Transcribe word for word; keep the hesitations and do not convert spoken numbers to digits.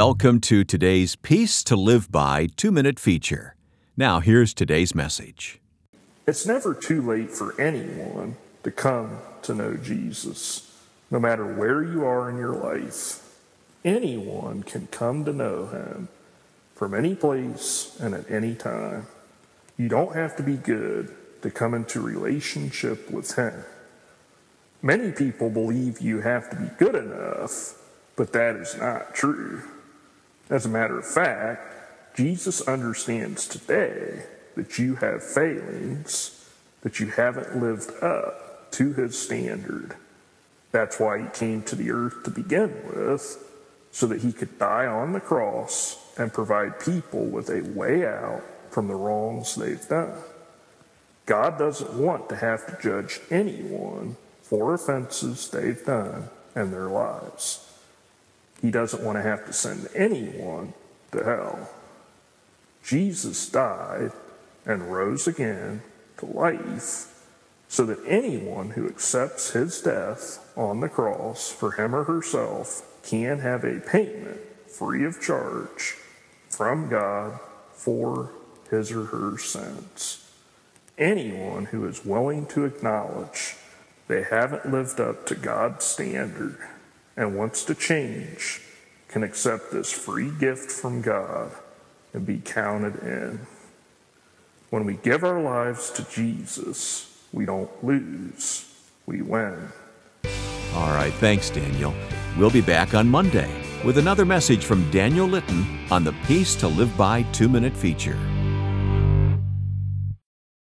Welcome to today's Peace to Live By two-minute feature. Now, here's today's message. It's never too late for anyone to come to know Jesus, no matter where you are in your life. Anyone can come to know him from any place and at any time. You don't have to be good to come into relationship with him. Many people believe you have to be good enough, but that is not true. As a matter of fact, Jesus understands today that you have failings, that you haven't lived up to his standard. That's why he came to the earth to begin with, so that he could die on the cross and provide people with a way out from the wrongs they've done. God doesn't want to have to judge anyone for offenses they've done in their lives. He doesn't want to have to send anyone to hell. Jesus died and rose again to life so that anyone who accepts his death on the cross for him or herself can have a payment free of charge from God for his or her sins. Anyone who is willing to acknowledge they haven't lived up to God's standard and wants to change can accept this free gift from God and be counted in. When we give our lives to Jesus, we don't lose, we win. All right, thanks, Daniel. We'll be back on Monday with another message from Daniel Litton on the Peace to Live By two-minute feature.